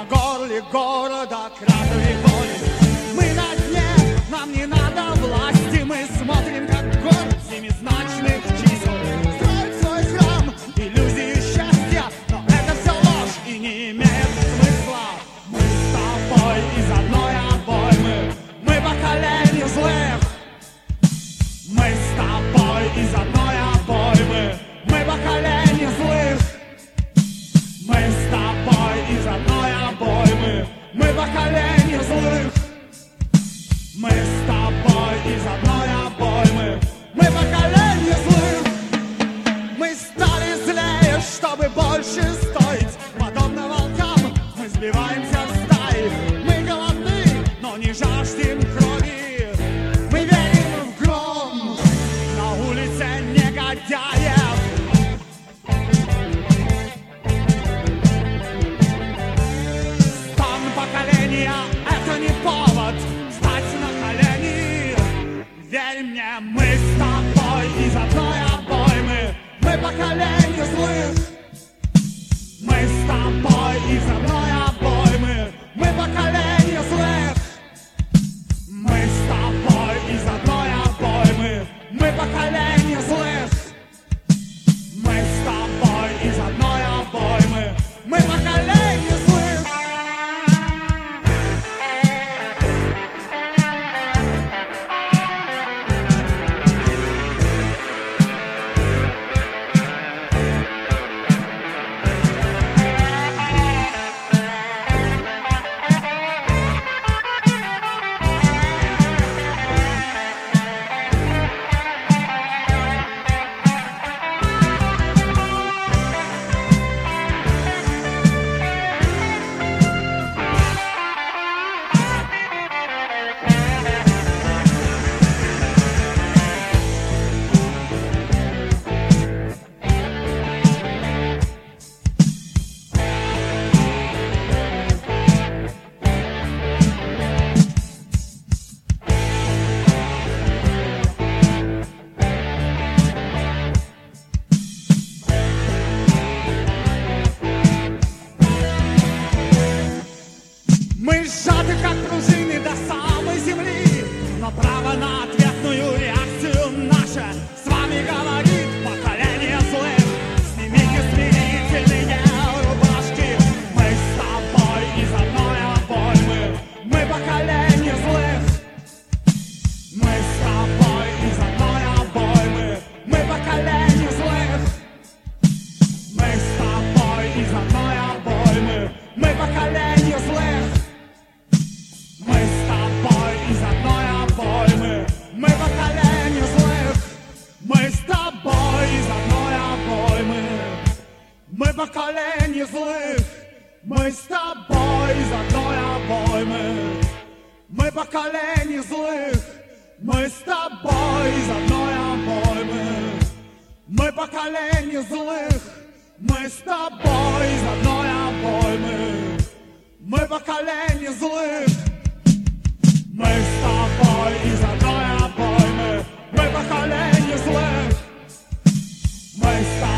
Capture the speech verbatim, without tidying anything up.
на горле города кратеры боли. Мы на дне, нам не надо власти, мы смотрим, как город семизначных чисел строит свой храм иллюзии счастья, но это все ложь и не имеет смысла. Мы с тобой из одной обоймы, мы поколение злых. Мы с тобой из одной обоймы, мы поколение злых. Мы с тобой из одной обоймы, мы поколение злых. Мы с тобой из одной обоймы, мы поколение злых. Мы стали злее, чтобы больше стоить. Подобно волкам мы сбиваемся в стаи. Мы голодны, но не жаждем крови. Мы верим в гром на улице негодяев. Стон поколения — это не повод встать на колени. Верь мне, мы с тобой из одной обоймы, мы поколение злых. Мы с тобой из одной обоймы, мы поколение злых. Мы с тобой из одной обоймы, мы поколение злых. Мы с тобой из одной обоймы, мы поколение злых. Мы сжаты, как пружины, до самой земли, но право на ответную реакцию наше с вами говорит поколение злых. Снимите смирительные рубашки, мы с тобой из одной обоймы, мы поколение злых. Мы с тобой из одной обоймы, мы поколение злых. Мы с тобой из одной обоймы, мы поколение злых. Мы с тобой из одной обоймы, мы поколение злых. Мы с тобой из одной обоймы, мы поколение злых. Мы с тобой из одной обоймы, мы поколение злых. Мы с тобой из одной обоймы, мы поколение злых. Мы с тобой из одной обоймы, мы поколение злых. Мы с тобой из одной обоймы, мы поколение злых. Мы с тобой